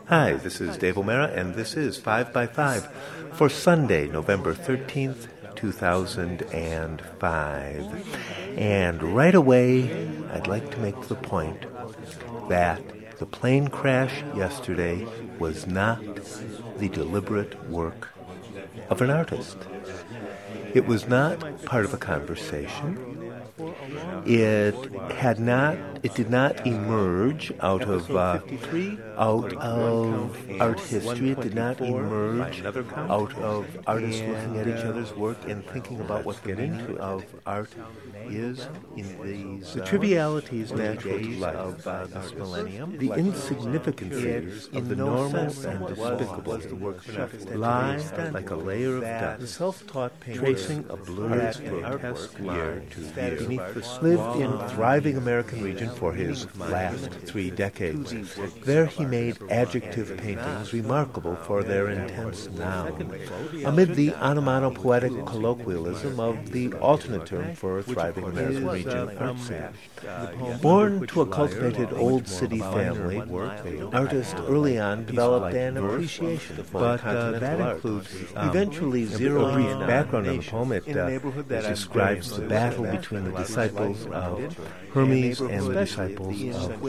Hi, this is Dave O'Mara, and this is 5 by 5 for Sunday, November 13th, 2005. And right away, I'd like to make the point that the plane crash yesterday was not the deliberate work of an artist. It was not part of a conversation. It did not emerge out of art history. It did not emerge out of artists looking at each other's work and thinking about what the meaning of art is in the trivialities natural to life of this millennium. The insignificancies of the normal and despicable lie like a layer of dust. The self-taught painter tracing a blurred, grotesque line beneath the lived in thriving American region for his last 3 decades. There he made adjective paintings remarkable for their intense noun, amid the onomatopoetic colloquialism of the alternate term for thriving American region art scene. Born to a cultivated old city family, the artist early on developed an appreciation for that includes eventually zero brief background of the poem. It describes the battle between the disciples of Hermes and the disciples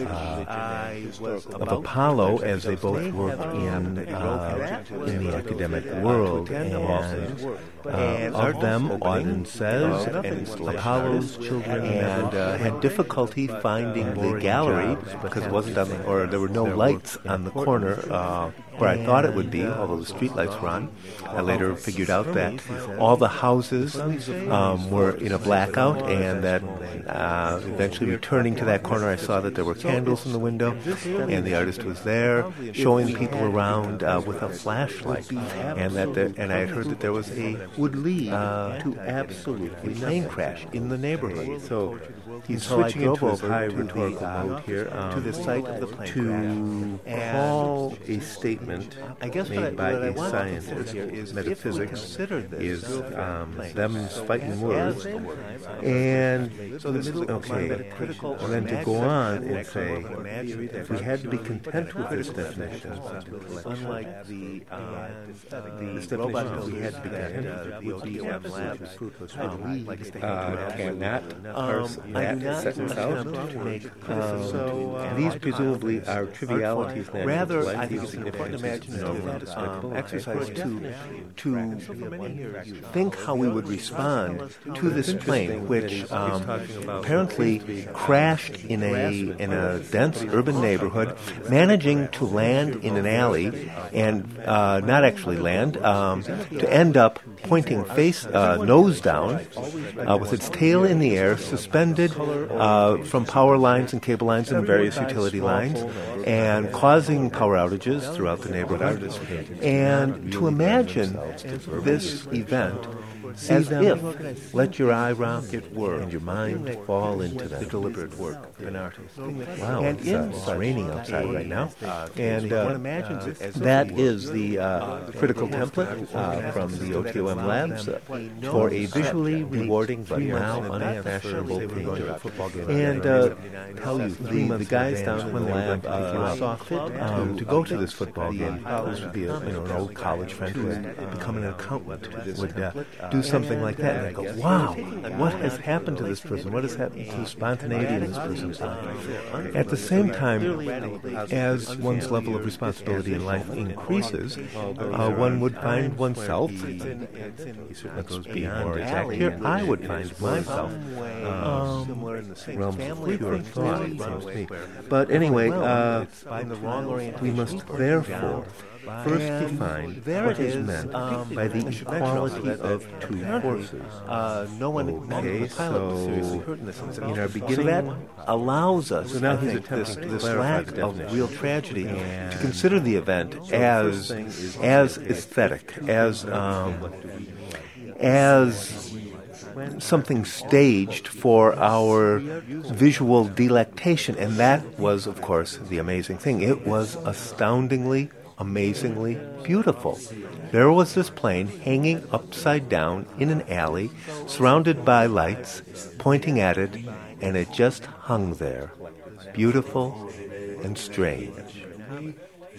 of Apollo as they both worked in the academic world. And of them, Auden says, Apollo's children had difficulty finding the gallery because it wasn't on there were no lights on the corner where I thought it would be, although the street lights were on. I later figured out that all the houses were in a blackout, and that eventually returning to that corner, I saw that there were candles in the window, and the artist was there showing people around with a flashlight, and I had heard that there was a to absolutely plane crash in the neighborhood. So he's switching into his high rhetorical mode here to the site of the plane crash, call a statement made by a scientist. Metaphysics is them fighting words, and and then to go on and say, if we had to be content with this definition, unlike the definition we had to be content with the cannot parse that sentence out. These presumably are trivialities. Rather, I think it's important to imagine exercise to think how we would respond to this plane, which apparently crashed in a dense urban neighborhood, managing to land in an alley and not actually land, to end up pointing nose down, with its tail in the air, suspended from power lines and cable lines and various utility lines, and causing power outages throughout the neighborhood. And to imagine this event as if let your eye rocket whir and your mind fall into the deliberate work of an artist. Wow, and it's raining outside right now. And that is the critical template from the OTOM Labs for a visually rewarding but now unfashionable painter. And tell you, the guys down in the lab saw fit to go to this football game. This would be an old college friend who had become an accountant, would do something like that, and I go, wow, what has happened to this person? What has happened to the spontaneity in this person's life? At the same time, as one's level of responsibility in life increases, one would find oneself, that goes beyond more exact here, I would find myself realms of pure thought, it seems to me. But anyway, we must therefore first define what is meant by the equality of two forces. Okay, so in our beginning, that allows us, I think, this lack of real tragedy, to consider the event as aesthetic, as something staged for our visual delectation. And that was, of course, the amazing thing. It was astoundingly, amazingly beautiful. There was this plane hanging upside down in an alley, surrounded by lights, pointing at it, and it just hung there, beautiful and strange.